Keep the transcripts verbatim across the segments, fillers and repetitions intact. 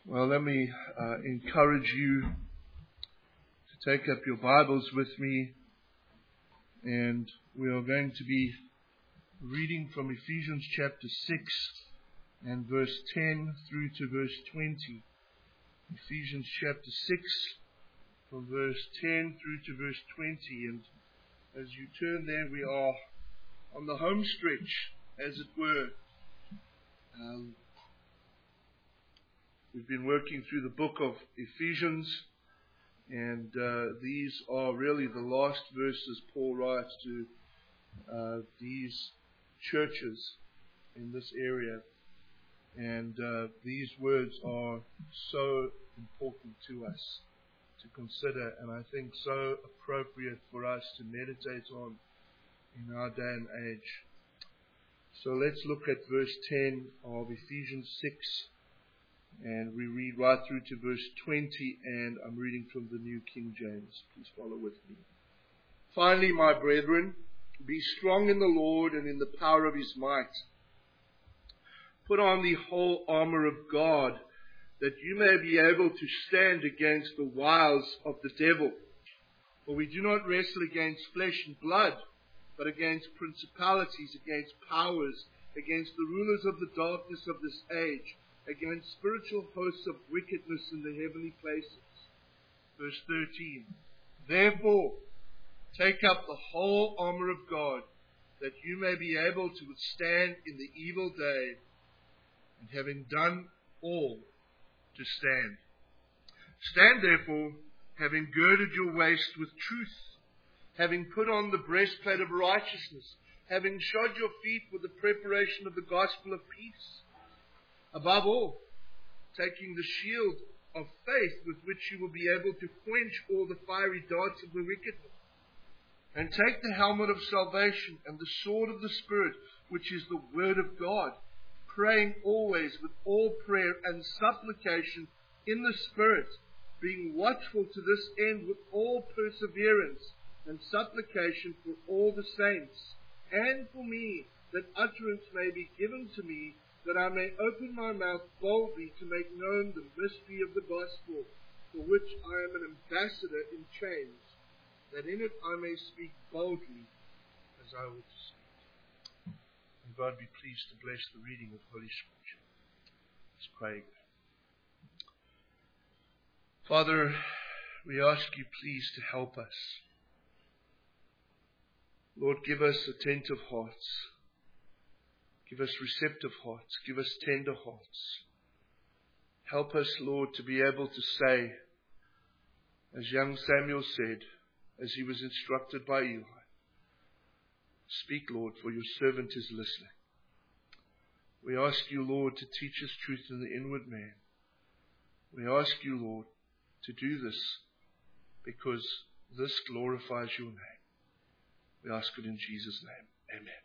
Well, let me uh, encourage you to take up your Bibles with me, and we are going to be reading from Ephesians chapter six and verse ten through to verse twenty. Ephesians chapter six from verse ten through to verse twenty, and as you turn there, we are on the home stretch, as it were. Um, We've been working through the book of Ephesians, and uh, these are really the last verses Paul writes to uh, these churches in this area. And uh, these words are so important to us to consider, and I think so appropriate for us to meditate on in our day and age. So let's look at verse ten of Ephesians six. And we read right through to verse twenty, and I'm reading from the New King James. Please follow with me. Finally, my brethren, be strong in the Lord and in the power of his might. Put on the whole armor of God, that you may be able to stand against the wiles of the devil. For we do not wrestle against flesh and blood, but against principalities, against powers, against the rulers of the darkness of this age, against spiritual hosts of wickedness in the heavenly places. Verse thirteen. Therefore, take up the whole armor of God, that you may be able to withstand in the evil day, and having done all, to stand. Stand therefore, having girded your waist with truth, having put on the breastplate of righteousness, having shod your feet with the preparation of the gospel of peace. Above all, taking the shield of faith with which you will be able to quench all the fiery darts of the wicked one. And take the helmet of salvation and the sword of the Spirit, which is the word of God, praying always with all prayer and supplication in the Spirit, being watchful to this end with all perseverance and supplication for all the saints, and for me, that utterance may be given to me, that I may open my mouth boldly to make known the mystery of the gospel, for which I am an ambassador in chains, that in it I may speak boldly as I ought to speak. And God be pleased to bless the reading of Holy Scripture. Let's pray. Father, we ask you please to help us. Lord, give us attentive hearts. Give us receptive hearts. Give us tender hearts. Help us, Lord, to be able to say, as young Samuel said, as he was instructed by Eli, speak, Lord, for your servant is listening. We ask you, Lord, to teach us truth in the inward man. We ask you, Lord, to do this because this glorifies your name. We ask it in Jesus' name. Amen.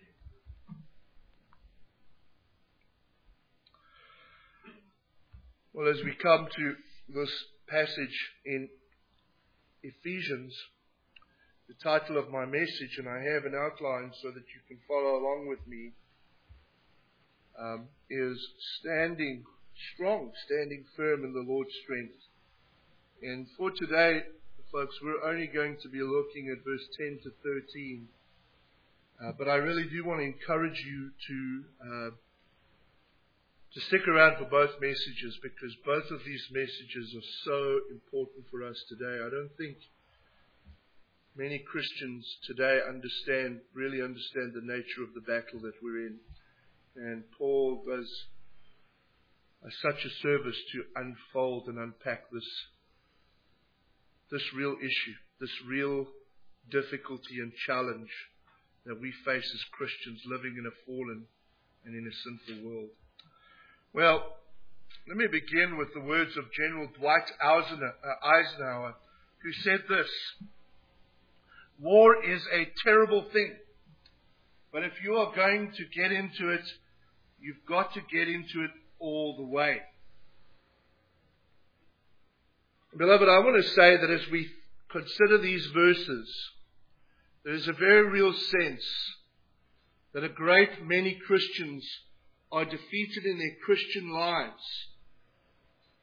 Well, as we come to this passage in Ephesians, the title of my message, and I have an outline so that you can follow along with me, um, is Standing Strong, Standing Firm in the Lord's Strength. And for today, folks, we're only going to be looking at verse ten to thirteen. Uh, but I really do want to encourage you to uh, to stick around for both messages, because both of these messages are so important for us today. I don't think many Christians today understand, really understand the nature of the battle that we're in. And Paul does uh, such a service to unfold and unpack this, this real issue, this real difficulty and challenge that we face as Christians living in a fallen and in a sinful world. Well, let me begin with the words of General Dwight Eisenhower, who said this: war is a terrible thing, but if you are going to get into it, you've got to get into it all the way. Beloved, I want to say that as we consider these verses, there is a very real sense that a great many Christians are defeated in their Christian lives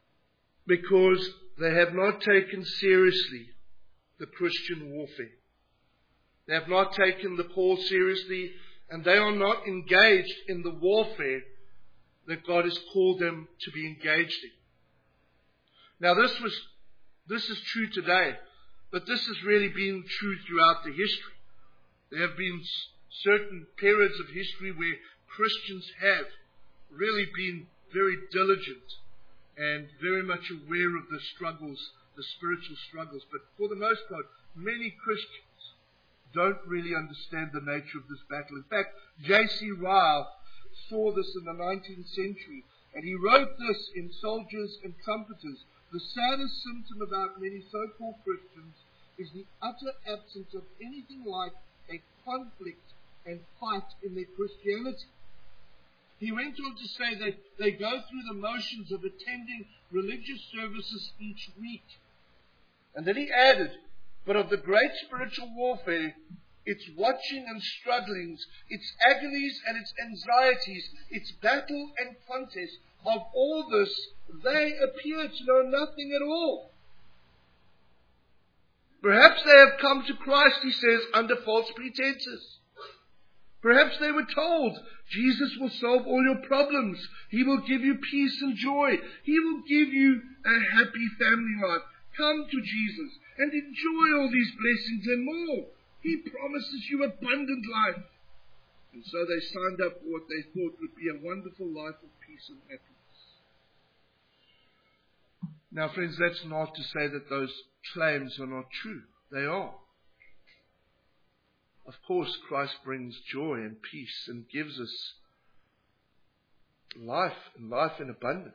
because they have not taken seriously the Christian warfare. They have not taken the call seriously, and they are not engaged in the warfare that God has called them to be engaged in. Now this was, this is true today, but this has really been true throughout the history. There have been certain periods of history where Christians have really been very diligent and very much aware of the struggles, the spiritual struggles. But for the most part, many Christians don't really understand the nature of this battle. In fact, J C Ryle saw this in the nineteenth century, and he wrote this in Soldiers and Trumpeters. The saddest symptom about many so-called Christians is the utter absence of anything like a conflict and fight in their Christianity. He went on to say that they go through the motions of attending religious services each week. And then he added, but of the great spiritual warfare, its watching and strugglings, its agonies and its anxieties, its battle and contest, of all this, they appear to know nothing at all. Perhaps they have come to Christ, he says, under false pretenses. Perhaps they were told, Jesus will solve all your problems. He will give you peace and joy. He will give you a happy family life. Come to Jesus and enjoy all these blessings and more. He promises you abundant life. And so they signed up for what they thought would be a wonderful life of peace and happiness. Now, friends, that's not to say that those claims are not true. They are. Of course, Christ brings joy and peace and gives us life and life in abundance.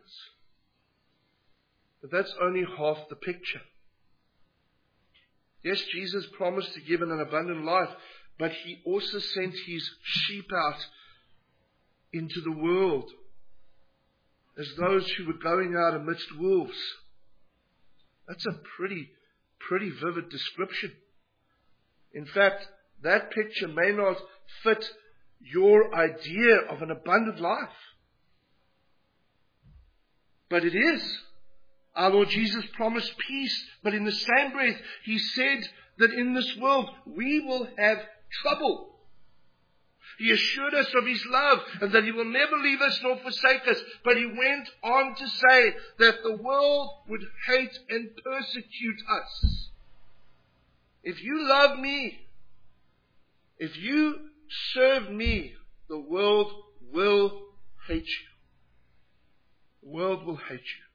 But that's only half the picture. Yes, Jesus promised to give an abundant life, but he also sent his sheep out into the world as those who were going out amidst wolves. That's a pretty, pretty vivid description. In fact, that picture may not fit your idea of an abundant life. But it is. Our Lord Jesus promised peace, but in the same breath, he said that in this world we will have trouble. He assured us of his love and that he will never leave us nor forsake us. But he went on to say that the world would hate and persecute us. If you love me, if you serve me, the world will hate you. The world will hate you.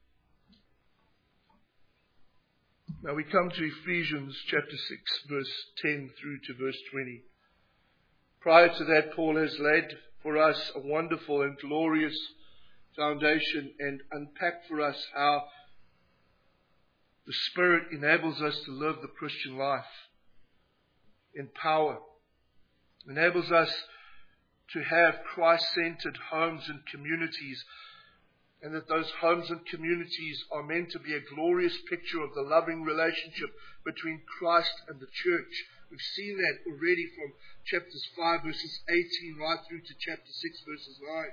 Now we come to Ephesians chapter six, verse ten through to verse twenty. Prior to that, Paul has laid for us a wonderful and glorious foundation and unpacked for us how the Spirit enables us to live the Christian life in power. Enables us to have Christ-centered homes and communities, and that those homes and communities are meant to be a glorious picture of the loving relationship between Christ and the church. We've seen that already from chapters five, verses eighteen, right through to chapter six, verses nine.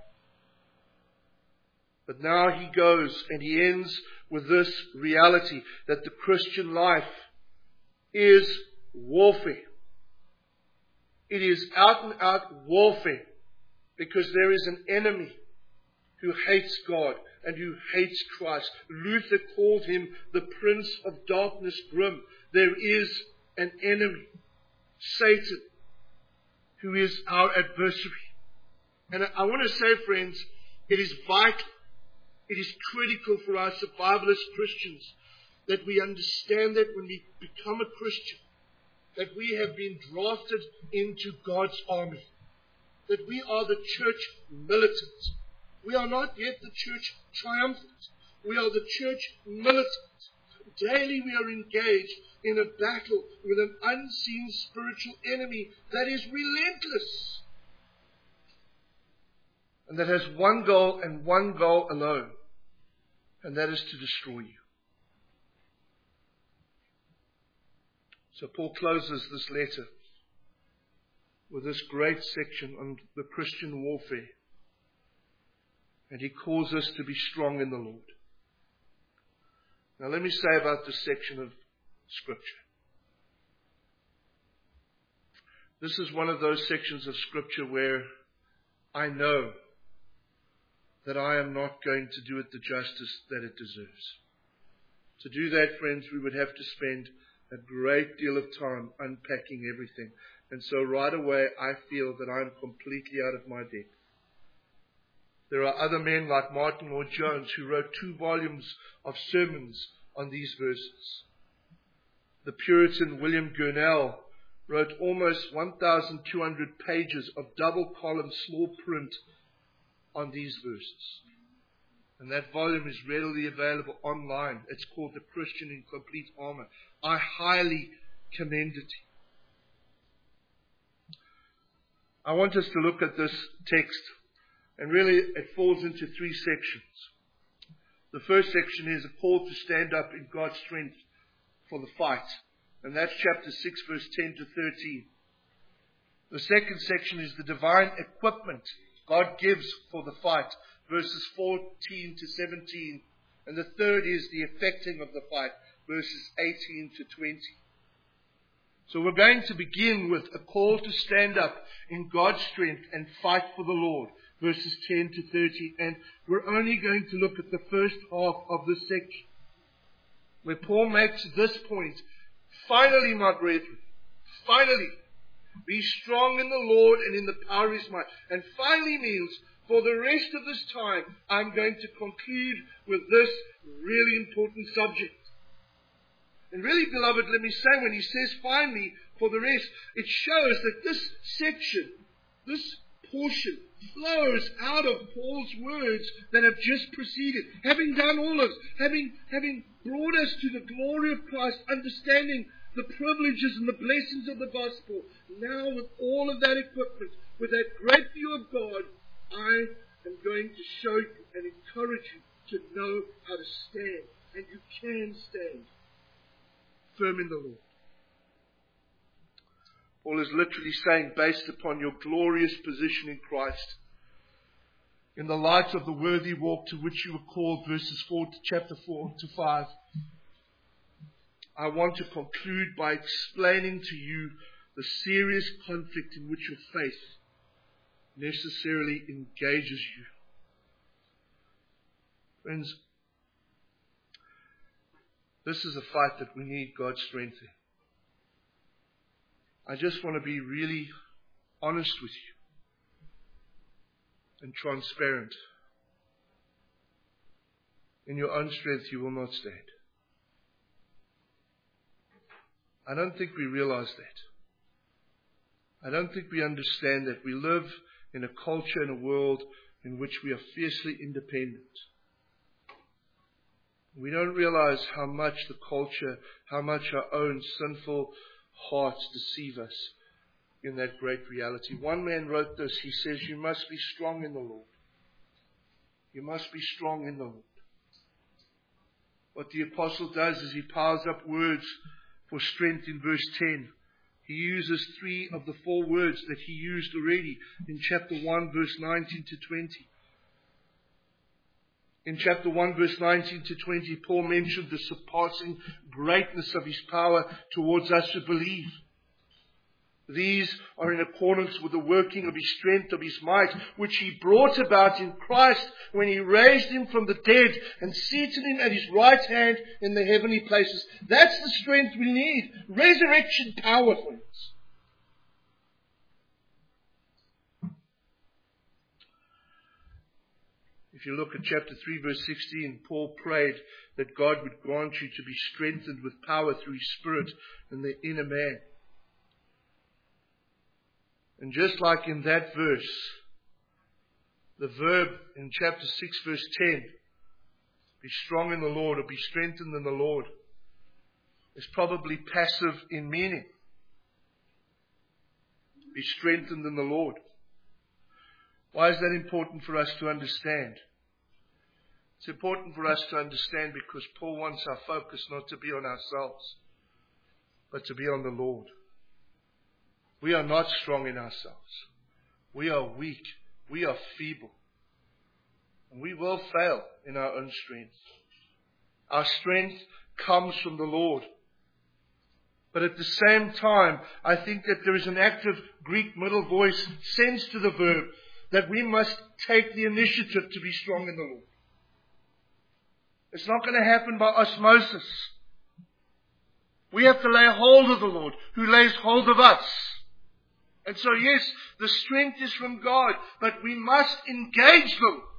But now he goes and he ends with this reality that the Christian life is warfare. It is out and out warfare because there is an enemy who hates God and who hates Christ. Luther called him the Prince of Darkness Grim. There is an enemy, Satan, who is our adversary. And I want to say, friends, it is vital, it is critical for us as Biblist Christians that we understand that when we become a Christian, that we have been drafted into God's army, that we are the church militant. We are not yet the church triumphant. We are the church militant. Daily we are engaged in a battle with an unseen spiritual enemy that is relentless. And that has one goal and one goal alone. And that is to destroy you. So Paul closes this letter with this great section on the Christian warfare. And he calls us to be strong in the Lord. Now let me say about this section of Scripture. This is one of those sections of Scripture where I know that I am not going to do it the justice that it deserves. To do that, friends, we would have to spend a great deal of time unpacking everything. And so right away, I feel that I'm completely out of my depth. There are other men like Martin Lloyd-Jones who wrote two volumes of sermons on these verses. The Puritan William Gurnall wrote almost one thousand two hundred pages of double-column small print on these verses. And that volume is readily available online. It's called The Christian in Complete Armor. I highly commend it. I want us to look at this text, and really it falls into three sections. The first section is a call to stand up in God's strength for the fight, and that's chapter six, verse ten to thirteen. The second section is the divine equipment God gives for the fight, verses fourteen to seventeen. And the third is the effecting of the fight, verses eighteen to twenty. So we're going to begin with a call to stand up in God's strength and fight for the Lord, verses ten to thirty. And we're only going to look at the first half of this section, where Paul makes this point. Finally, my brethren, finally, be strong in the Lord and in the power of His might. And finally means, for the rest of this time, I'm going to conclude with this really important subject. And really, beloved, let me say, when he says finally, for the rest, it shows that this section, this portion, flows out of Paul's words that have just preceded. Having done all of this, having, having brought us to the glory of Christ, understanding the privileges and the blessings of the gospel, now with all of that equipment, with that great view of God, I am going to show you and encourage you to know how to stand. And you can stand firm in the Lord. Paul is literally saying, based upon your glorious position in Christ, in the light of the worthy walk to which you were called, verses four to chapter four to five, I want to conclude by explaining to you the serious conflict in which your faith necessarily engages you. Friends, this is a fight that we need God's strength in. I just want to be really honest with you and transparent. In your own strength, you will not stand. I don't think we realize that. I don't think we understand that we live in a culture and a world in which we are fiercely independent. We don't realize how much the culture, how much our own sinful hearts deceive us in that great reality. One man wrote this. He says, you must be strong in the Lord. You must be strong in the Lord. What the apostle does is he piles up words for strength in verse ten. He uses three of the four words that he used already in chapter one, verse nineteen to twenty. In chapter one, verse nineteen to twenty, Paul mentioned the surpassing greatness of His power towards us who believe. These are in accordance with the working of His strength, of His might, which He brought about in Christ when He raised Him from the dead and seated Him at His right hand in the heavenly places. That's the strength we need. Resurrection power, friends. If you look at chapter three, verse sixteen, Paul prayed that God would grant you to be strengthened with power through His Spirit in the inner man. And just like in that verse, the verb in chapter six, verse ten, be strong in the Lord or be strengthened in the Lord, is probably passive in meaning. Be strengthened in the Lord. Why is that important for us to understand? It's important for us to understand because Paul wants our focus not to be on ourselves, but to be on the Lord. We are not strong in ourselves. We are weak. We are feeble. And we will fail in our own strength. Our strength comes from the Lord. But at the same time, I think that there is an active Greek middle voice sense to the verb that we must take the initiative to be strong in the Lord. It's not going to happen by osmosis. We have to lay hold of the Lord, who lays hold of us. And so yes, the strength is from God, but we must engage the Lord.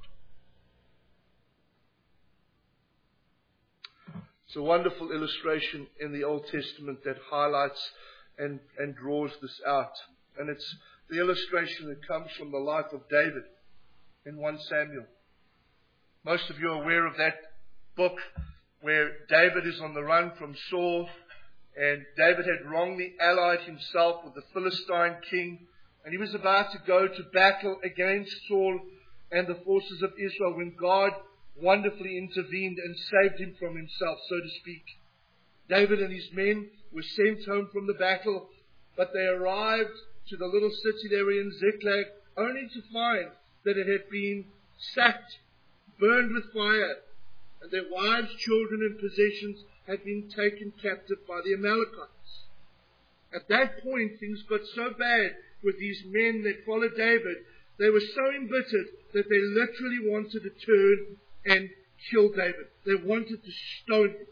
It's a wonderful illustration in the Old Testament that highlights and, and draws this out. And it's the illustration that comes from the life of David in First Samuel. Most of you are aware of that book where David is on the run from Saul, and David had wrongly allied himself with the Philistine king, and he was about to go to battle against Saul and the forces of Israel when God wonderfully intervened and saved him from himself, so to speak. David and his men were sent home from the battle, but they arrived to the little city they were in, Ziklag, only to find that it had been sacked, burned with fire, and their wives, children, and possessions had been taken captive by the Amalekites. At that point, things got so bad with these men that followed David, they were so embittered that they literally wanted to turn and kill David. They wanted to stone him.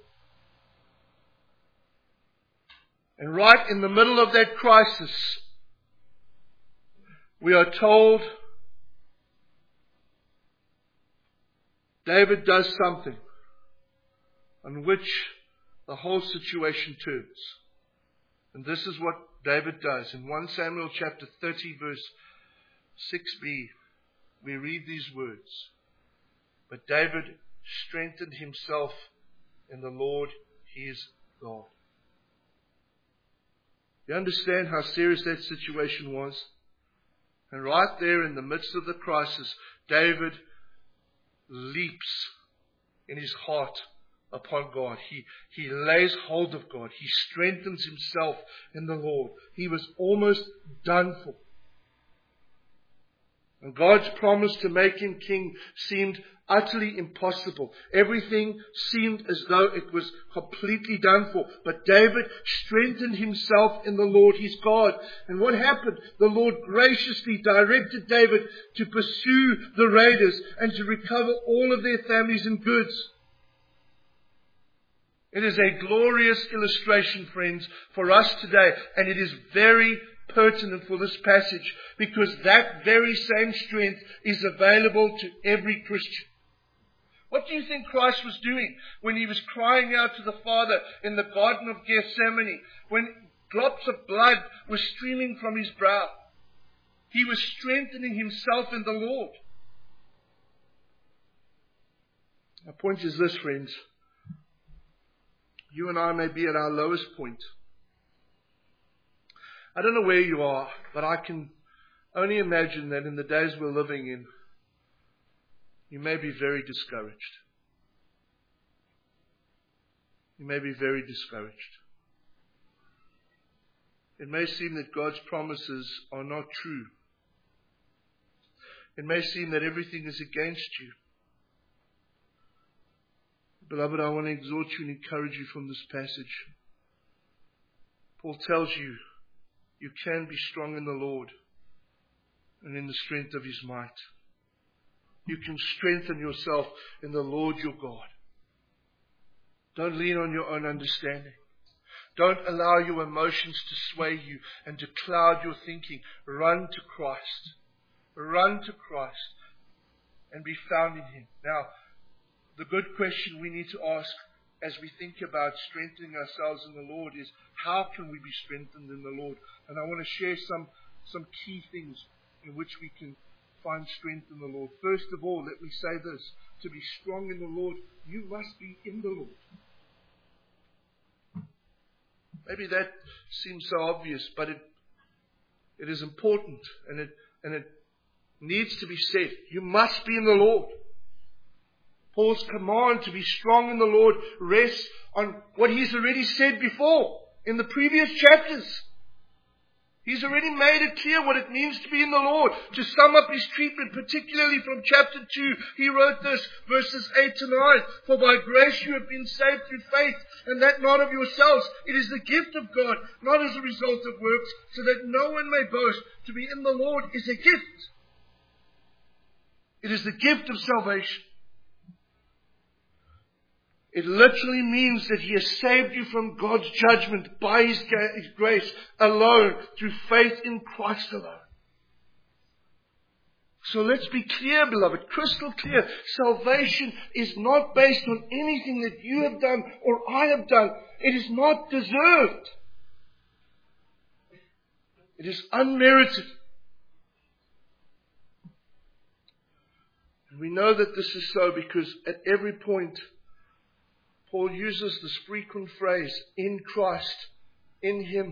And right in the middle of that crisis, we are told David does something on which the whole situation turns. And this is what David does. In First Samuel chapter thirty, verse six b, we read these words. But David strengthened himself in the Lord his God. You understand how serious that situation was? And right there in the midst of the crisis, David leaps in his heart upon God. He, he lays hold of God. He strengthens himself in the Lord. He was almost done for. And God's promise to make him king seemed utterly impossible. Everything seemed as though it was completely done for. But David strengthened himself in the Lord his God. And what happened? The Lord graciously directed David to pursue the raiders and to recover all of their families and goods. It is a glorious illustration, friends, for us today. And it is very pertinent for this passage, because that very same strength is available to every Christian. What do you think Christ was doing when he was crying out to the Father in the Garden of Gethsemane, when drops of blood were streaming from his brow? He was strengthening himself in the Lord. My point is this, friends. You and I may be at our lowest point. I don't know where you are, but I can only imagine that in the days we're living in, you may be very discouraged. You may be very discouraged. It may seem that God's promises are not true. It may seem that everything is against you. Beloved, I want to exhort you and encourage you from this passage. Paul tells you, you can be strong in the Lord and in the strength of his might. You can strengthen yourself in the Lord your God. Don't lean on your own understanding. Don't allow your emotions to sway you and to cloud your thinking. Run to Christ. Run to Christ and be found in him. Now, the good question we need to ask as we think about strengthening ourselves in the Lord is, how can we be strengthened in the Lord? And I want to share some, some key things in which we can find strength in the Lord. First of all, let me say this. To be strong in the Lord, you must be in the Lord. Maybe that seems so obvious, but it it is important, and it and it needs to be said. You must be in the Lord. Paul's command to be strong in the Lord rests on what he's already said before in the previous chapters. He's already made it clear what it means to be in the Lord. To sum up his treatment, particularly from chapter two, he wrote this, verses eight to nine. For by grace you have been saved through faith, and that not of yourselves. It is the gift of God, not as a result of works, so that no one may boast. To be in the Lord is a gift. It is the gift of salvation. It literally means that he has saved you from God's judgment by his grace alone, through faith in Christ alone. So let's be clear, beloved, crystal clear. Salvation is not based on anything that you have done or I have done. It is not deserved. It is unmerited. And we know that this is so because at every point, Paul uses this frequent phrase, in Christ, in Him.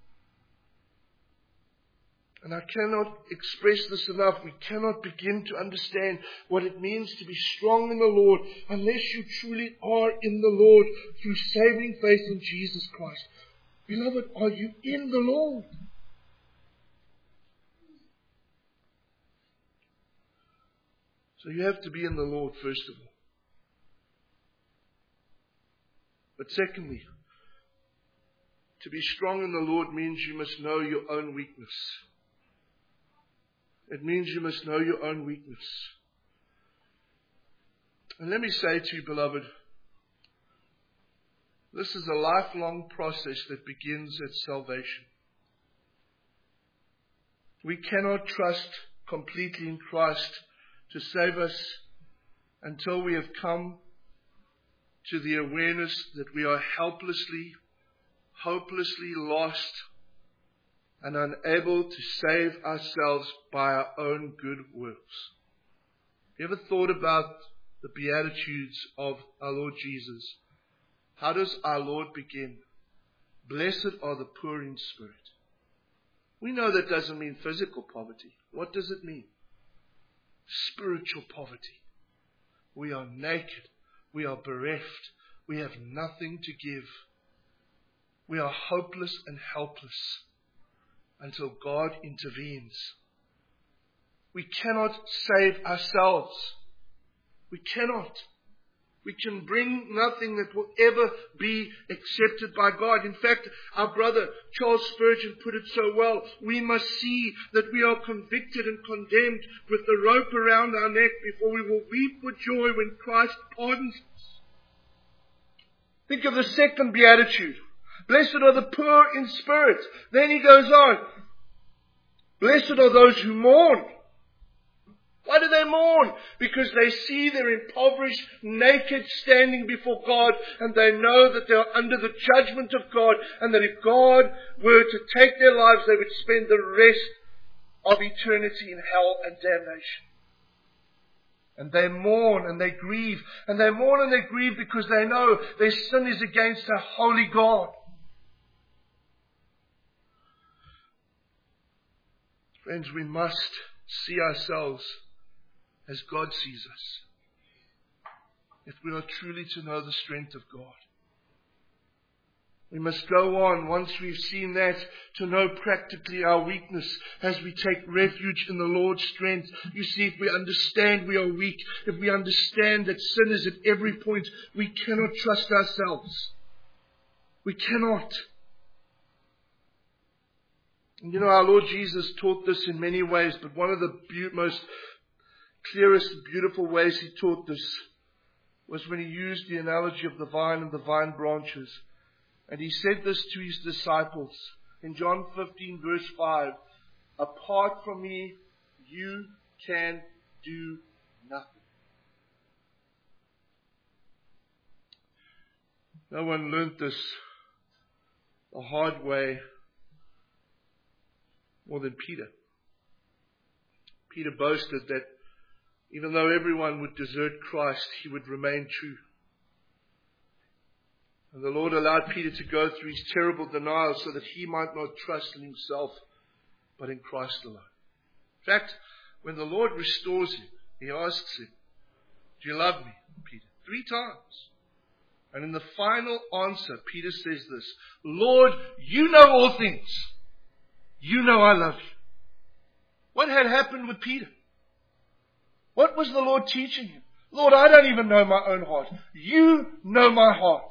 And I cannot express this enough. We cannot begin to understand what it means to be strong in the Lord unless you truly are in the Lord through saving faith in Jesus Christ. Beloved, are you in the Lord? So you have to be in the Lord first of all. But secondly, to be strong in the Lord means you must know your own weakness. It means you must know your own weakness. And let me say to you, beloved, this is a lifelong process that begins at salvation. We cannot trust completely in Christ to save us until we have come to the awareness that we are helplessly, hopelessly lost and unable to save ourselves by our own good works. Have you ever thought about the Beatitudes of our Lord Jesus? How does our Lord begin? Blessed are the poor in spirit. We know that doesn't mean physical poverty. What does it mean? Spiritual poverty. We are naked. We are bereft. We have nothing to give. We are hopeless and helpless until God intervenes. We cannot save ourselves. We cannot. We can bring nothing that will ever be accepted by God. In fact, our brother Charles Spurgeon put it so well. We must see that we are convicted and condemned with the rope around our neck before we will weep with joy when Christ pardons us. Think of the second beatitude. Blessed are the poor in spirit. Then he goes on. Blessed are those who mourn. Why do they mourn? Because they see they're impoverished, naked, standing before God, and they know that they are under the judgment of God, and that if God were to take their lives, they would spend the rest of eternity in hell and damnation. And they mourn and they grieve, and they mourn and they grieve because they know their sin is against a holy God. Friends, we must see ourselves as God sees us, if we are truly to know the strength of God. We must go on, once we've seen that, to know practically our weakness as we take refuge in the Lord's strength. You see, if we understand we are weak, if we understand that sin is at every point, we cannot trust ourselves. We cannot. And you know, our Lord Jesus taught this in many ways, but one of the be- most clearest, beautiful ways he taught this was when he used the analogy of the vine and the vine branches. And he said this to his disciples in John fifteen verse five, apart from me, you can do nothing. No one learnt this the hard way more than Peter. Peter boasted that even though everyone would desert Christ, he would remain true. And the Lord allowed Peter to go through his terrible denial so that he might not trust in himself, but in Christ alone. In fact, when the Lord restores him, he asks him, do you love me, Peter? Three times. And in the final answer, Peter says this, Lord, you know all things. You know I love you. What had happened with Peter? What was the Lord teaching him? Lord, I don't even know my own heart. You know my heart.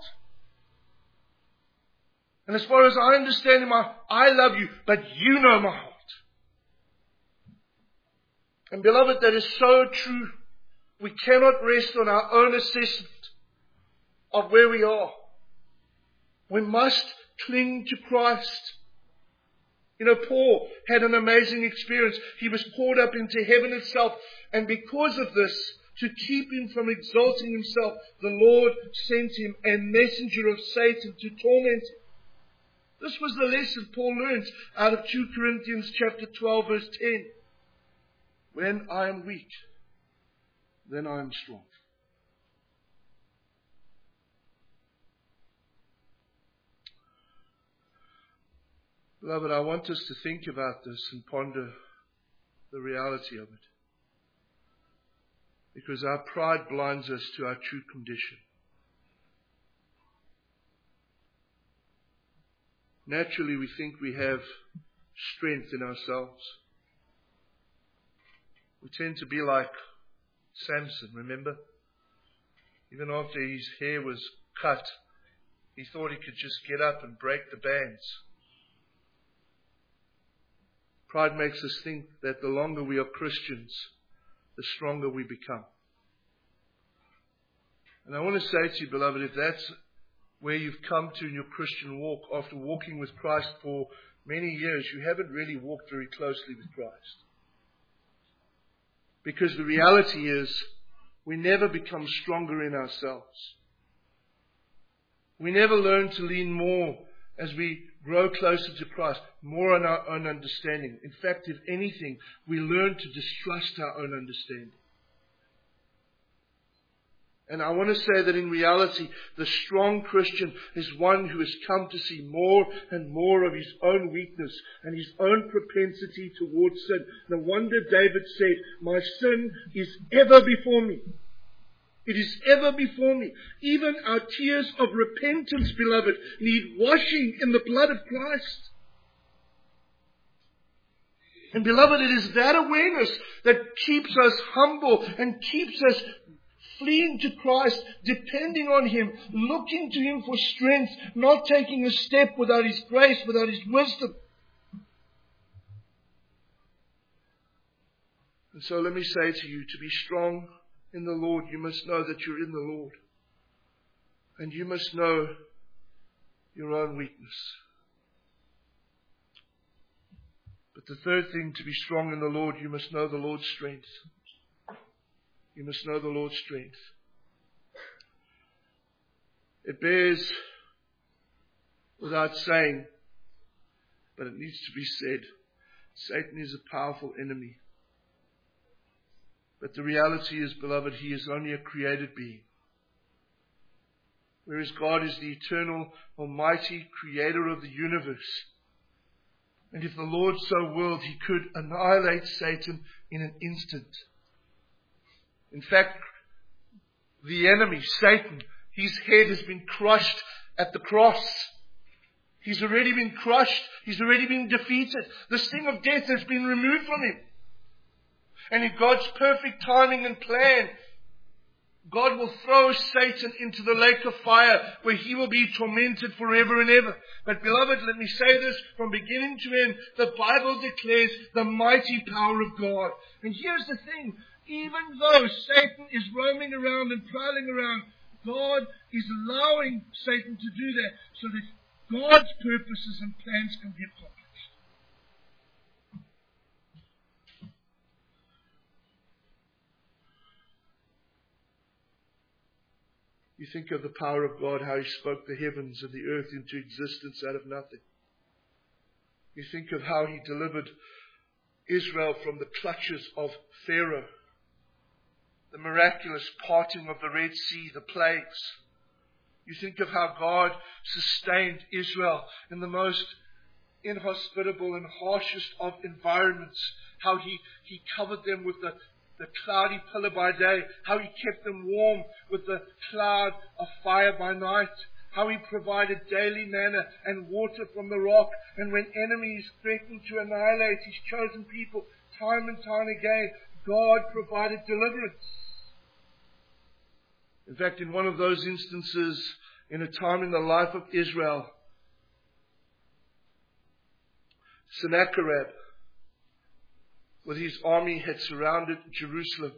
And as far as I understand him, I, I love you, but you know my heart. And beloved, that is so true. We cannot rest on our own assessment of where we are. We must cling to Christ. You know, Paul had an amazing experience. He was caught up into heaven itself. And because of this, to keep him from exalting himself, the Lord sent him a messenger of Satan to torment him. This was the lesson Paul learns out of Second Corinthians chapter twelve, verse ten. When I am weak, then I am strong. Beloved, I want us to think about this and ponder the reality of it. Because our pride blinds us to our true condition. Naturally, we think we have strength in ourselves. We tend to be like Samson, remember? Even after his hair was cut, he thought he could just get up and break the bands. Pride makes us think that the longer we are Christians, the stronger we become. And I want to say to you, beloved, if that's where you've come to in your Christian walk, after walking with Christ for many years, you haven't really walked very closely with Christ. Because the reality is, we never become stronger in ourselves. We never learn to lean more as we grow closer to Christ, more on our own understanding. In fact, if anything, we learn to distrust our own understanding. And I want to say that in reality, the strong Christian is one who has come to see more and more of his own weakness and his own propensity towards sin. No wonder David said, my sin is ever before me. It is ever before me. Even our tears of repentance, beloved, need washing in the blood of Christ. And beloved, it is that awareness that keeps us humble and keeps us fleeing to Christ, depending on Him, looking to Him for strength, not taking a step without His grace, without His wisdom. And so let me say to you, to be strong in the Lord, you must know that you're in the Lord. And you must know your own weakness. But the third thing, to be strong in the Lord, you must know the Lord's strength. You must know the Lord's strength. It bears without saying, but it needs to be said, Satan is a powerful enemy. But the reality is, beloved, he is only a created being. Whereas God is the eternal, almighty creator of the universe. And if the Lord so willed, He could annihilate Satan in an instant. In fact, the enemy, Satan, his head has been crushed at the cross. He's already been crushed. He's already been defeated. The sting of death has been removed from him. And in God's perfect timing and plan, God will throw Satan into the lake of fire where he will be tormented forever and ever. But beloved, let me say this from beginning to end. The Bible declares the mighty power of God. And here's the thing. Even though Satan is roaming around and prowling around, God is allowing Satan to do that so that God's purposes and plans can be accomplished. You think of the power of God, how He spoke the heavens and the earth into existence out of nothing. You think of how He delivered Israel from the clutches of Pharaoh. The miraculous parting of the Red Sea, the plagues. You think of how God sustained Israel in the most inhospitable and harshest of environments. How He, he covered them with the, the cloudy pillar by day. How He kept them warm with the cloud of fire by night. how He provided daily manna and water from the rock, and when enemies threatened to annihilate His chosen people time and time again, God provided deliverance. In fact, in one of those instances, in a time in the life of Israel, Sennacherib, with his army, had surrounded Jerusalem.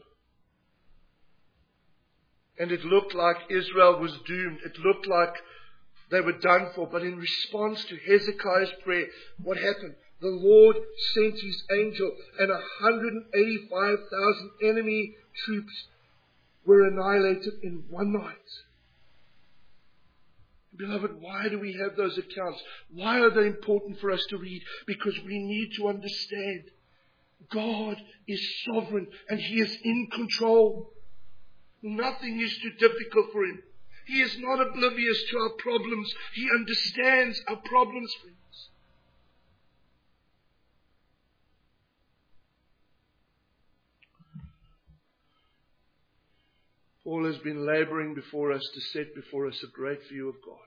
And it looked like Israel was doomed. It looked like they were done for. But in response to Hezekiah's prayer, what happened? The Lord sent His angel, and one hundred eighty-five thousand enemy troops were annihilated in one night. Beloved, why do we have those accounts? Why are they important for us to read? Because we need to understand God is sovereign and He is in control. Nothing is too difficult for Him. He is not oblivious to our problems. He understands our problems, friends. Paul has been laboring before us to set before us a great view of God.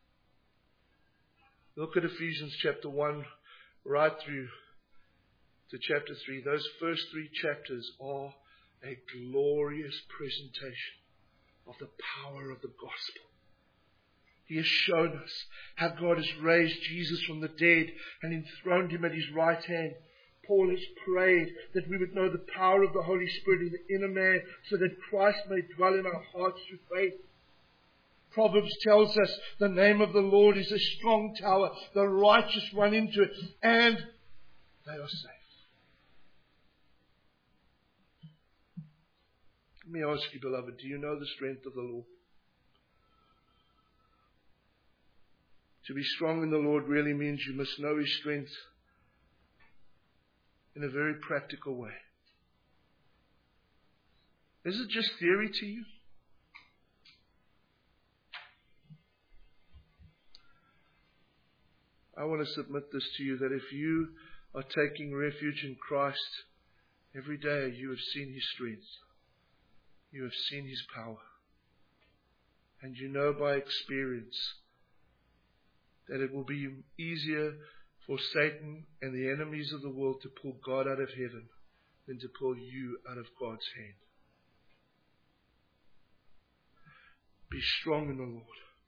Look at Ephesians chapter one right through to chapter three. Those first three chapters are a glorious presentation of the power of the gospel. He has shown us how God has raised Jesus from the dead and enthroned Him at His right hand. Paul has prayed that we would know the power of the Holy Spirit in the inner man, so that Christ may dwell in our hearts through faith. Proverbs tells us the name of the Lord is a strong tower. The righteous run into it, and they are safe. Let me ask you, beloved, do you know the strength of the Lord? To be strong in the Lord really means you must know His strength in a very practical way. Is it just theory to you? I want to submit this to you, that if you are taking refuge in Christ, every day you have seen His strength. You have seen His power. And you know by experience that it will be easier for Satan and the enemies of the world to pull God out of heaven than to pull you out of God's hand. Be strong in the Lord.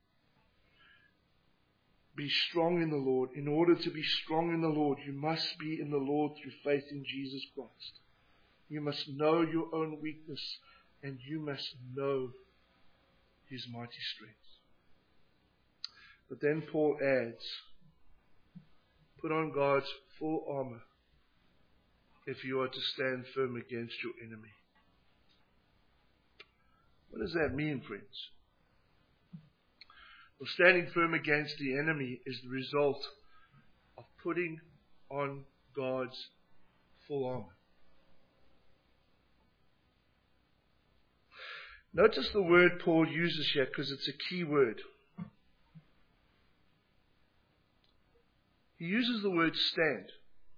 Be strong in the Lord. In order to be strong in the Lord, you must be in the Lord through faith in Jesus Christ. You must know your own weakness, and you must know His mighty strength. But then Paul adds, put on God's full armor if you are to stand firm against your enemy. What does that mean, friends? Well, standing firm against the enemy is the result of putting on God's full armor. Notice the word Paul uses here, because it's a key word. He uses the word stand.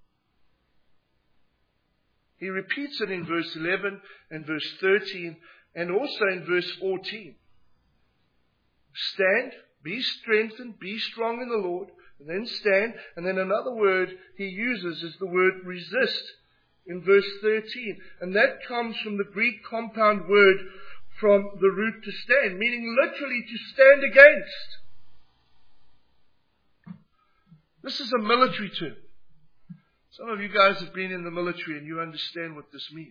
He repeats it in verse eleven and verse thirteen, and also in verse fourteen. Stand, be strengthened, be strong in the Lord, and then stand. And then another word he uses is the word resist in verse thirteen. And that comes from the Greek compound word from the root to stand, meaning literally to stand against. This is a military term. Some of you guys have been in the military and you understand what this means.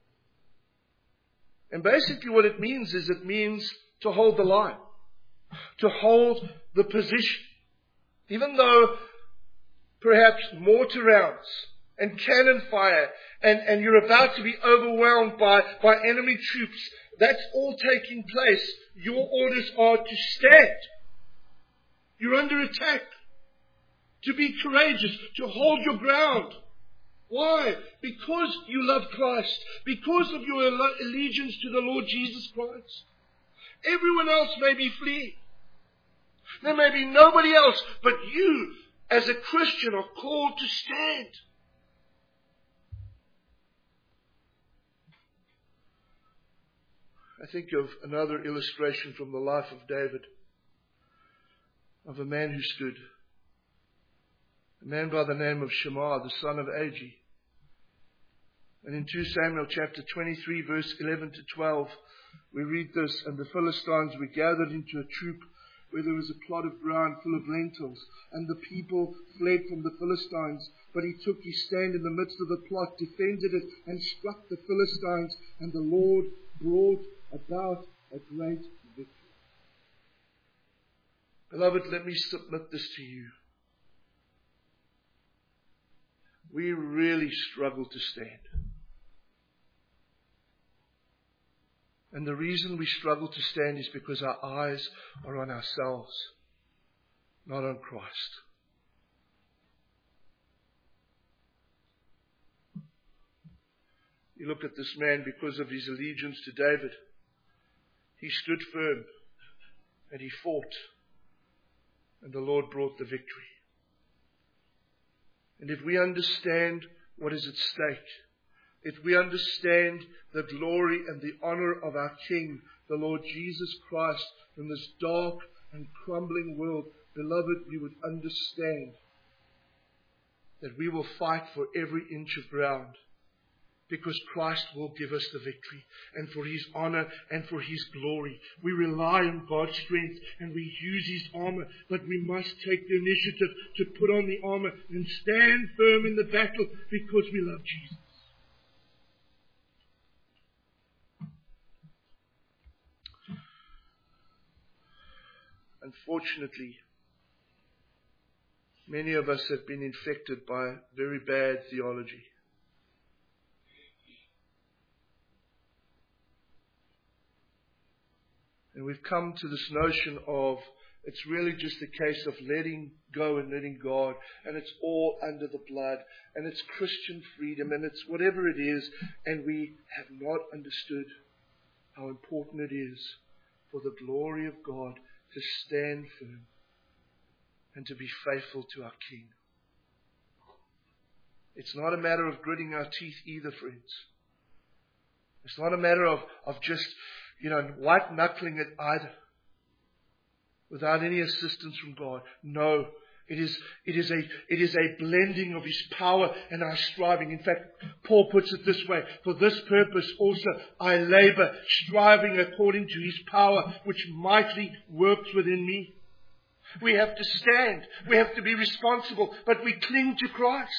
And basically what it means is it means to hold the line, to hold the position. Even though perhaps mortar rounds and cannon fire and, and you're about to be overwhelmed by, by enemy troops, that's all taking place. Your orders are to stand. You're under attack. To be courageous, to hold your ground. Why? Because you love Christ. Because of your allegiance to the Lord Jesus Christ. Everyone else may be fleeing. There may be nobody else, but you, as a Christian, are called to stand. I think of another illustration from the life of David. of a man who stood. A man by the name of Shammah, the son of Agi. And in Second Samuel chapter twenty-three, verse eleven to twelve, we read this, and the Philistines were gathered into a troop where there was a plot of ground full of lentils, and the people fled from the Philistines. But he took his stand in the midst of the plot, defended it, and struck the Philistines, and the Lord brought about a great victory. Beloved, let me submit this to you. We really struggle to stand. And the reason we struggle to stand is because our eyes are on ourselves, not on Christ. You look at this man, because of his allegiance to David, he stood firm and he fought, and the Lord brought the victory. And if we understand what is at stake, if we understand the glory and the honor of our King, the Lord Jesus Christ, in this dark and crumbling world, beloved, we would understand that we will fight for every inch of ground, because Christ will give us the victory, and for His honor and for His glory. We rely on God's strength and we use His armor, but we must take the initiative to put on the armor and stand firm in the battle because we love Jesus. Unfortunately, many of us have been infected by very bad theology. And we've come to this notion of it's really just a case of letting go and letting God, and it's all under the blood, and it's Christian freedom, and it's whatever it is, and we have not understood how important it is for the glory of God to stand firm and to be faithful to our King. It's not a matter of gritting our teeth either, friends. It's not a matter of, of just, you know, white-knuckling it either, without any assistance from God. No, it is, it is a, it is a blending of His power and our striving. In fact, Paul puts it this way: for this purpose also I labor, striving according to His power, which mightily works within me. We have to stand. We have to be responsible, but we cling to Christ.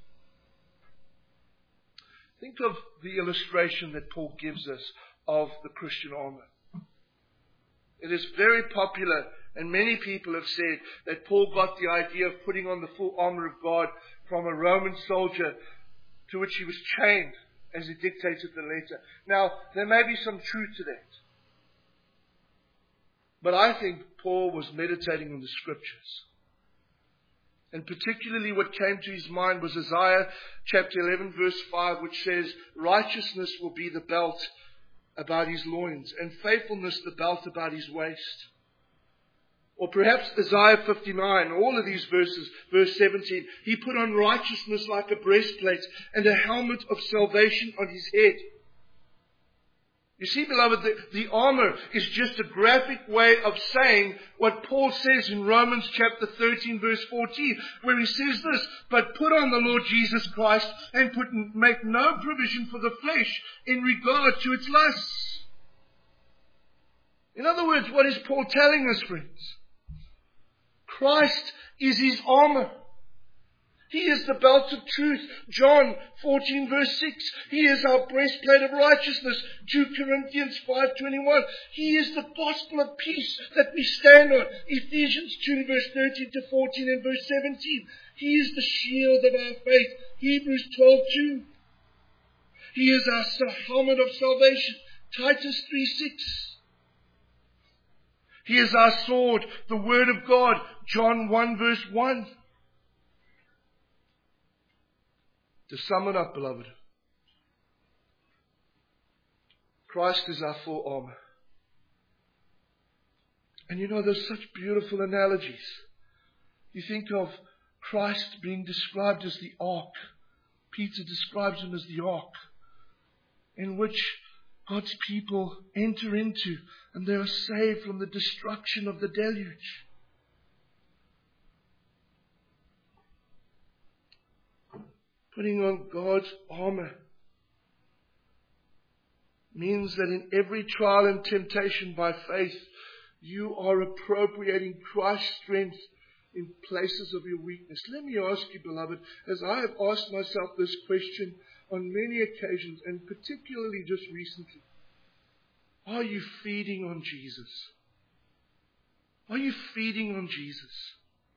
Think of the illustration that Paul gives us of the Christian armor. It is very popular, and many people have said that Paul got the idea of putting on the full armor of God from a Roman soldier to which he was chained, as he dictated the letter. Now, there may be some truth to that. But I think Paul was meditating on the Scriptures. And particularly what came to his mind was Isaiah chapter eleven verse five, which says, righteousness will be the belt about his loins, and faithfulness the belt about his waist. Or perhaps Isaiah fifty-nine, all of these verses, verse seventeen, he put on righteousness like a breastplate and a helmet of salvation on his head. You see, beloved, the, the armor is just a graphic way of saying what Paul says in Romans chapter thirteen, verse fourteen, where he says this, but put on the Lord Jesus Christ and put, make no provision for the flesh in regard to its lusts. In other words, what is Paul telling us, friends? Christ is his armor. He is the belt of truth. John fourteen verse six. He is our breastplate of righteousness. Second Corinthians five twenty-one. He is the gospel of peace that we stand on. Ephesians two verse thirteen to fourteen and verse seventeen. He is the shield of our faith. Hebrews twelve two. He is our helmet of salvation. Titus three six. He is our sword, the word of God. John one verse one. To sum it up, beloved, Christ is our full armor. And you know, there's such beautiful analogies. You think of Christ being described as the ark. Peter describes him as the ark, in which God's people enter into, and they are saved from the destruction of the deluge. Putting on God's armor means that in every trial and temptation by faith, you are appropriating Christ's strength in places of your weakness. Let me ask you, beloved, as I have asked myself this question on many occasions, and particularly just recently, are you feeding on Jesus? Are you feeding on Jesus?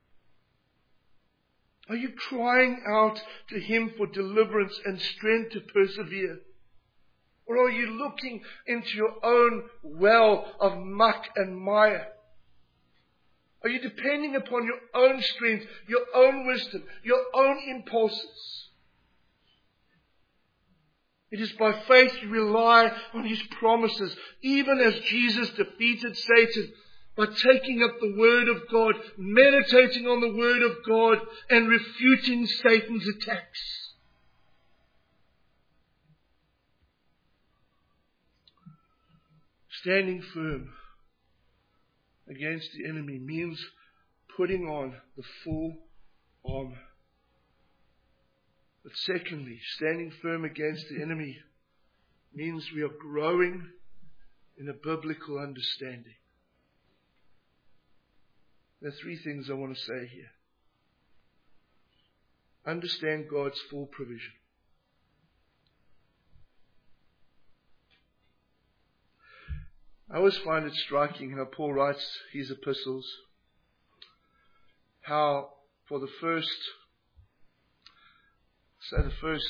Are you crying out to Him for deliverance and strength to persevere? Or are you looking into your own well of muck and mire? Are you depending upon your own strength, your own wisdom, your own impulses? It is by faith you rely on His promises, even as Jesus defeated Satan by taking up the Word of God, meditating on the Word of God, and refuting Satan's attacks. Standing firm against the enemy means putting on the full armor. But secondly, standing firm against the enemy means we are growing in a biblical understanding. There are three things I want to say here. Understand God's full provision. I always find it striking how Paul writes his epistles, how for the first, say the first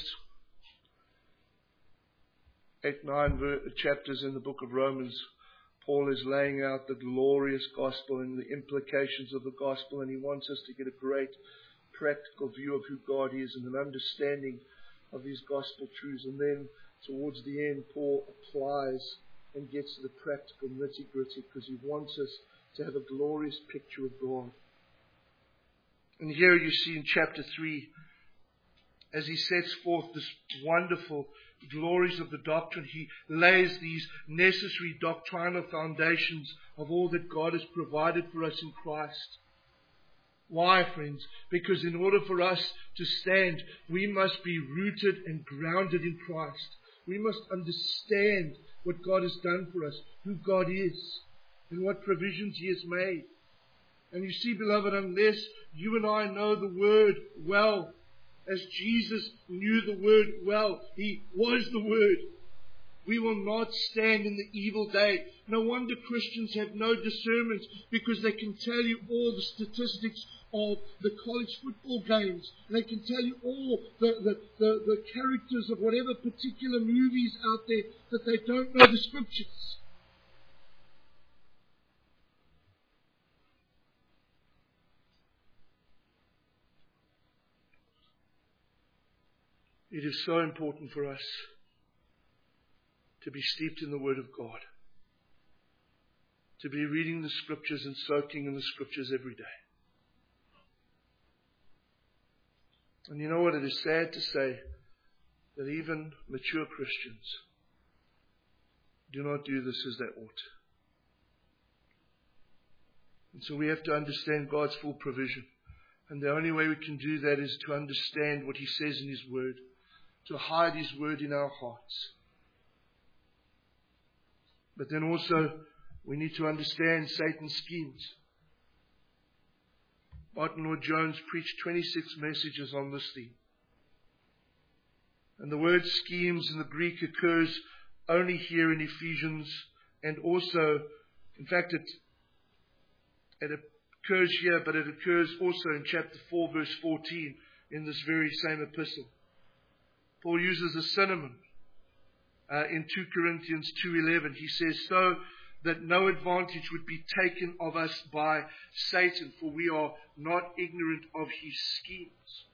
eight, nine chapters in the book of Romans, Paul is laying out the glorious gospel and the implications of the gospel, and he wants us to get a great practical view of who God is and an understanding of these gospel truths. And then towards the end, Paul applies and gets to the practical nitty-gritty because he wants us to have a glorious picture of God. And here you see in chapter three, as he sets forth this wonderful glories of the doctrine, he lays these necessary doctrinal foundations of all that God has provided for us in Christ. Why, friends? Because in order for us to stand, we must be rooted and grounded in Christ. We must understand what God has done for us, who God is, and what provisions He has made. And you see, beloved, unless you and I know the Word well, as Jesus knew the Word well, He was the Word, we will not stand in the evil day. No wonder Christians have no discernment, because they can tell you all the statistics of the college football games. They can tell you all the, the, the, the characters of whatever particular movies out there, that they don't know the Scriptures. It is so important for us to be steeped in the Word of God, to be reading the Scriptures and soaking in the Scriptures every day. And you know what? It is sad to say that even mature Christians do not do this as they ought. And so we have to understand God's full provision. And the only way we can do that is to understand what He says in His Word, to hide His Word in our hearts. But then also, we need to understand Satan's schemes. Martin Lloyd-Jones preached twenty-six messages on this theme. And the word schemes in the Greek occurs only here in Ephesians, and also, in fact, it, it occurs here, but it occurs also in chapter four, verse fourteen, in this very same epistle. Paul uses a synonym uh, in two Corinthians two eleven. He says, so that no advantage would be taken of us by Satan, for we are not ignorant of his schemes.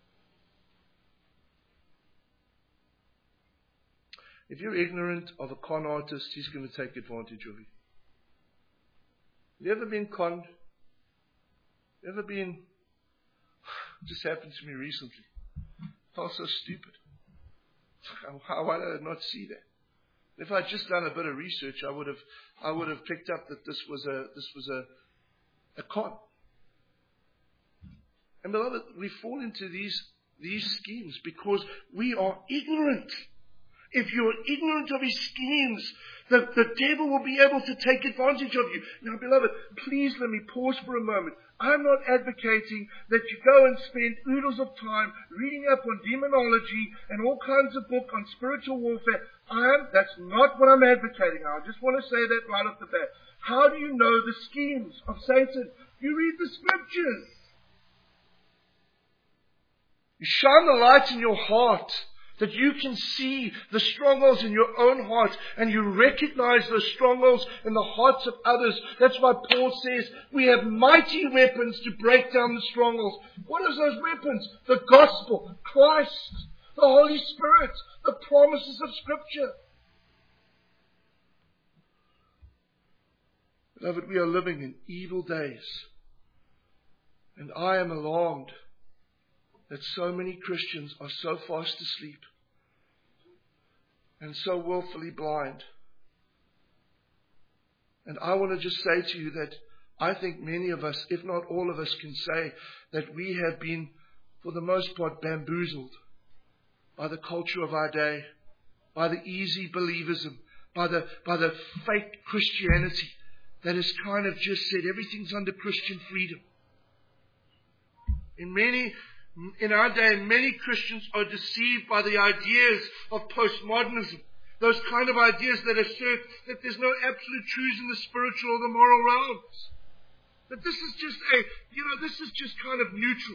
If you're ignorant of a con artist, he's going to take advantage of you. Have you ever been conned? Ever been... It just happened to me recently. I felt so stupid. How, why did I not see that? If I'd just done a bit of research, I would have, I would have picked up that this was a, this was a, a con. And beloved, we fall into these, these schemes because we are ignorant. If you're ignorant of his schemes, the, the devil will be able to take advantage of you. Now, beloved, please let me pause for a moment. I'm not advocating that you go and spend oodles of time reading up on demonology and all kinds of books on spiritual warfare. I'm, that's not what I'm advocating. I just want to say that right off the bat. How do you know the schemes of Satan? You read the scriptures. You shine the light in your heart, that you can see the strongholds in your own heart and you recognize those strongholds in the hearts of others. That's why Paul says we have mighty weapons to break down the strongholds. What are those weapons? The gospel, Christ, the Holy Spirit, the promises of Scripture. Beloved, we are living in evil days. And I am alarmed that so many Christians are so fast asleep and so willfully blind. And I want to just say to you that I think many of us, if not all of us, can say that we have been, for the most part, bamboozled by the culture of our day, by the easy believism, by the, by the fake Christianity that has kind of just said everything's under Christian freedom. In many In our day, many Christians are deceived by the ideas of postmodernism. Those kind of ideas that assert that there's no absolute truths in the spiritual or the moral realms. That this is just a, you know, this is just kind of neutral.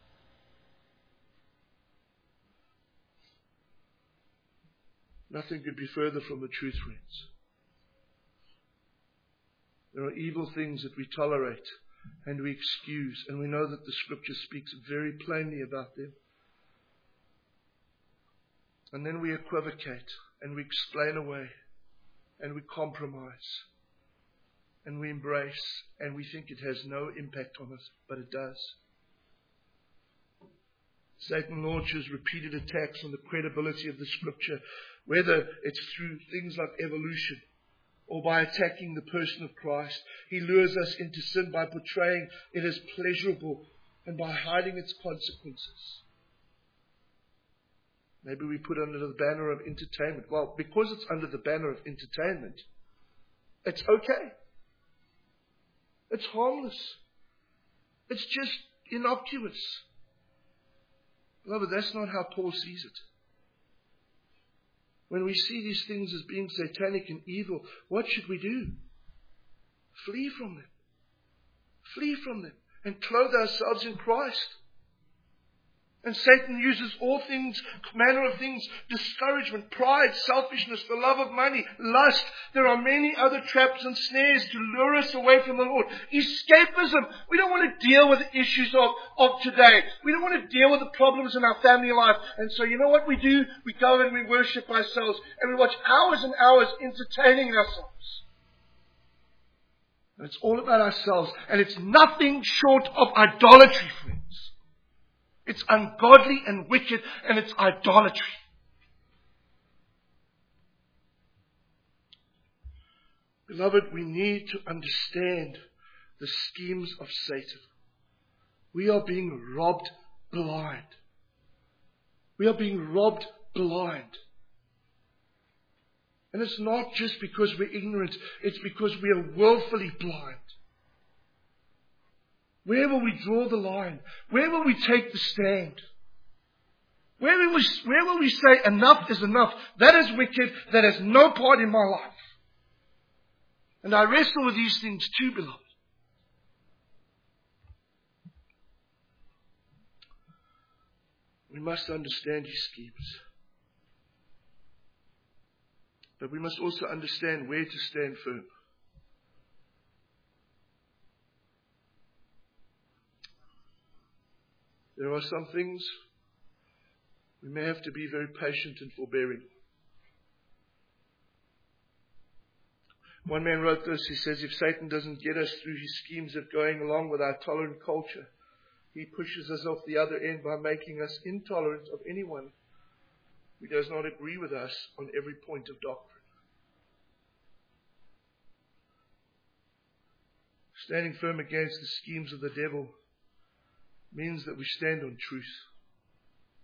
Nothing could be further from the truth, friends. There are evil things that we tolerate and we excuse, and we know that the Scripture speaks very plainly about them. And then we equivocate, and we explain away, and we compromise, and we embrace, and we think it has no impact on us, but it does. Satan launches repeated attacks on the credibility of the Scripture, whether it's through things like evolution, or by attacking the person of Christ. He lures us into sin by portraying it as pleasurable and by hiding its consequences. Maybe we put under the banner of entertainment. Well, because it's under the banner of entertainment, it's okay. It's harmless. It's just innocuous. Beloved, that's not how Paul sees it. When we see these things as being satanic and evil, what should we do? Flee from them. Flee from them and clothe ourselves in Christ. And Satan uses all things, manner of things, discouragement, pride, selfishness, the love of money, lust. There are many other traps and snares to lure us away from the Lord. Escapism. We don't want to deal with the issues of, of today. We don't want to deal with the problems in our family life. And so you know what we do? We go and we worship ourselves and we watch hours and hours entertaining ourselves. And it's all about ourselves. And it's nothing short of idolatry, friends. It's ungodly and wicked, and it's idolatry. Beloved, we need to understand the schemes of Satan. We are being robbed blind. We are being robbed blind. And it's not just because we're ignorant, it's because we are willfully blind. Where will we draw the line? Where will we take the stand? Where will we, where will we say enough is enough? That is wicked. That has no part in my life. And I wrestle with these things too, beloved. We must understand his schemes. But we must also understand where to stand firm. There are some things we may have to be very patient and forbearing. One man wrote this. He says, if Satan doesn't get us through his schemes of going along with our tolerant culture, he pushes us off the other end by making us intolerant of anyone who does not agree with us on every point of doctrine. Standing firm against the schemes of the devil means that we stand on truth.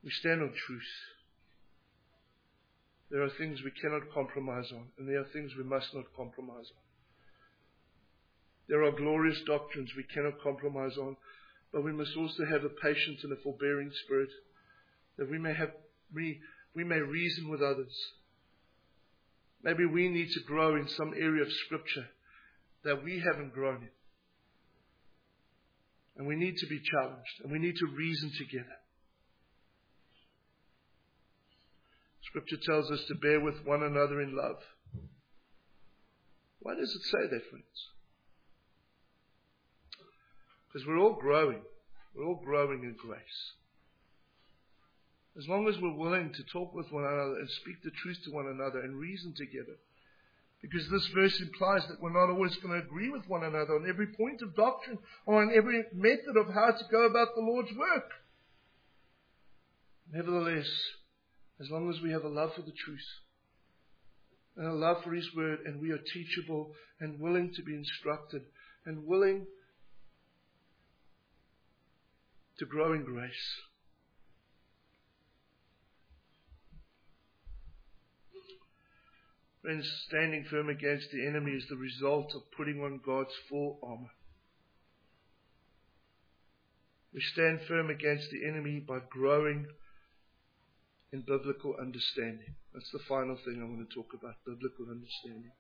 We stand on truth. There are things we cannot compromise on, and there are things we must not compromise on. There are glorious doctrines we cannot compromise on, but we must also have a patient and a forbearing spirit, that we may have we, we may reason with others. Maybe we need to grow in some area of Scripture that we haven't grown in. And we need to be challenged, and we need to reason together. Scripture tells us to bear with one another in love. Why does it say that, friends? Because we're all growing. We're all growing in grace. As long as we're willing to talk with one another and speak the truth to one another and reason together. Because this verse implies that we're not always going to agree with one another on every point of doctrine or on every method of how to go about the Lord's work. Nevertheless, as long as we have a love for the truth and a love for His Word, and we are teachable and willing to be instructed and willing to grow in grace. Friends, standing firm against the enemy is the result of putting on God's full armor. We stand firm against the enemy by growing in biblical understanding. That's the final thing I want to talk about, biblical understanding.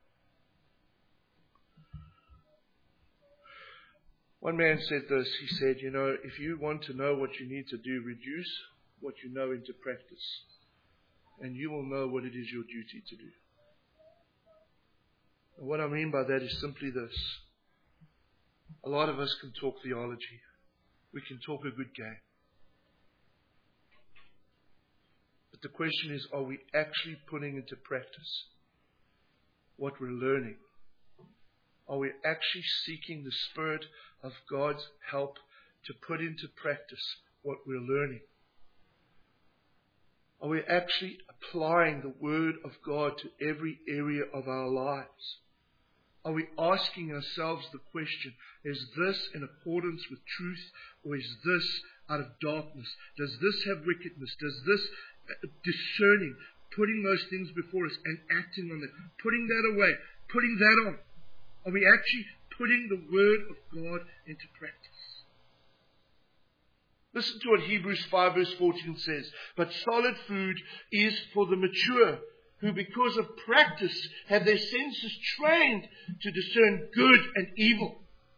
One man said this, he said, you know, if you want to know what you need to do, reduce what you know into practice, and you will know what it is your duty to do. And what I mean by that is simply this. A lot of us can talk theology. We can talk a good game. But the question is, are we actually putting into practice what we're learning? Are we actually seeking the Spirit of God's help to put into practice what we're learning? Are we actually applying the Word of God to every area of our lives? Are we asking ourselves the question, is this in accordance with truth, or is this out of darkness? Does this have wickedness? Does this uh, discerning, putting those things before us and acting on it, putting that away, putting that on? Are we actually putting the Word of God into practice? Listen to what Hebrews five verse fourteen says. But solid food is for the mature, who because of practice have their senses trained to discern good and evil.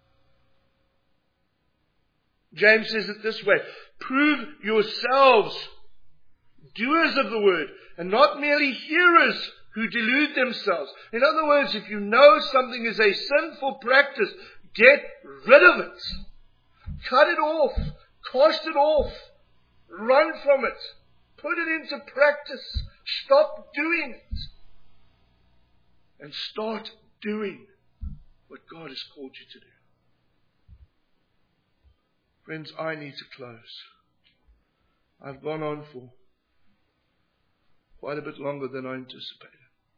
James says it this way. Prove yourselves doers of the word, and not merely hearers who delude themselves. In other words, if you know something is a sinful practice, get rid of it. Cut it off. Cast it off. Run from it. Put it into practice. Stop doing it. And start doing what God has called you to do. Friends, I need to close. I've gone on for quite a bit longer than I anticipated.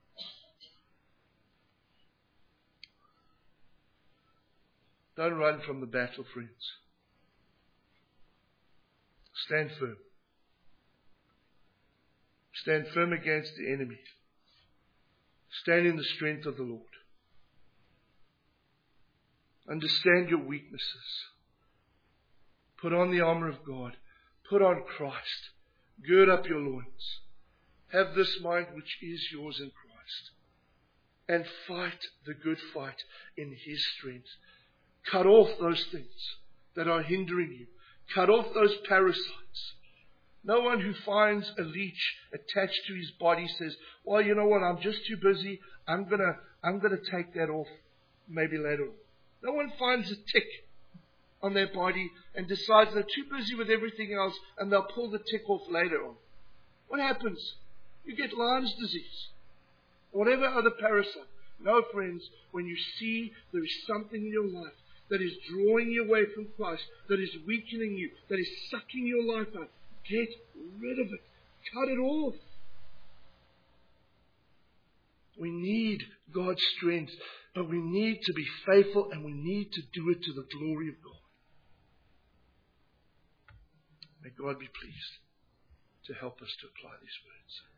Don't run from the battle, friends. Stand firm. Stand firm against the enemy. Stand in the strength of the Lord. Understand your weaknesses. Put on the armor of God. Put on Christ. Gird up your loins. Have this mind which is yours in Christ. And fight the good fight in His strength. Cut off those things that are hindering you. Cut off those parasites. No one who finds a leech attached to his body says, well, you know what, I'm just too busy. I'm gonna, I'm gonna take that off maybe later on. No one finds a tick on their body and decides they're too busy with everything else and they'll pull the tick off later on. What happens? You get Lyme's disease. Whatever other parasite. No, friends, when you see there is something in your life that is drawing you away from Christ, that is weakening you, that is sucking your life out, get rid of it. Cut it off. We need God's strength, but we need to be faithful and we need to do it to the glory of God. May God be pleased. to help us to apply these words.